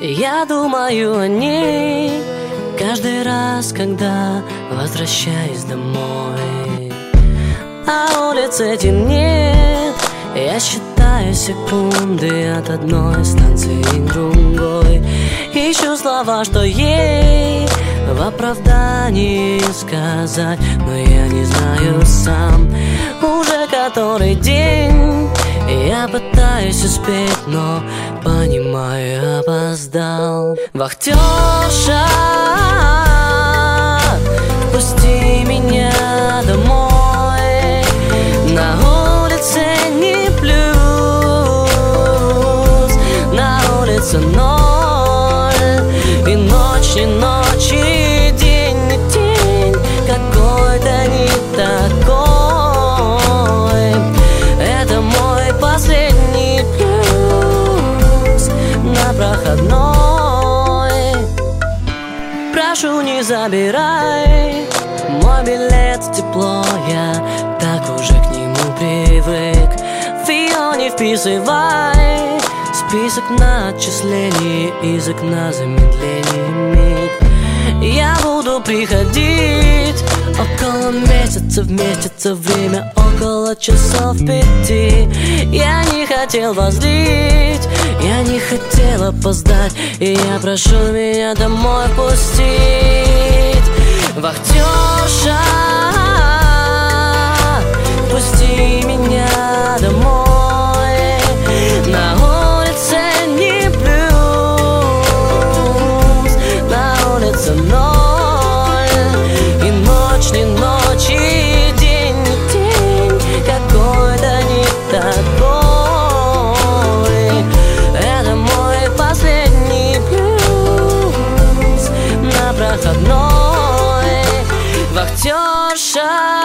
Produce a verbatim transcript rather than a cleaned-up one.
Я думаю о ней каждый раз, когда возвращаюсь домой. А улице темнеет, я считаю секунды от одной станции к другой. Ищу слова, что ей в оправдании сказать, но я не знаю сам. Уже который день я пытаюсь успеть, но понимаю, опоздал. Вахтерша, впусти меня домой. На улице не плюс, на улице ноль. И ночь не ночь, и день не день, какой-то не такой. Это мой последний плюс на проходной. Прошу, не забирай мой билет в тепло, я так уже к нему привык. В ее не вписывай список на отчисление, из окна замедление миг. Я буду приходить около месяца, в месяца время около часов пяти. Я не хотел вас злить, я не хотел опоздать, и я прошу меня домой пустить. Вахтерша, пусти меня домой. На улице не плюс, на улице ноль. И ночь не ночь, и день не день, какой-то не такой. Это мой последний плюс на проходной. Вахтерша.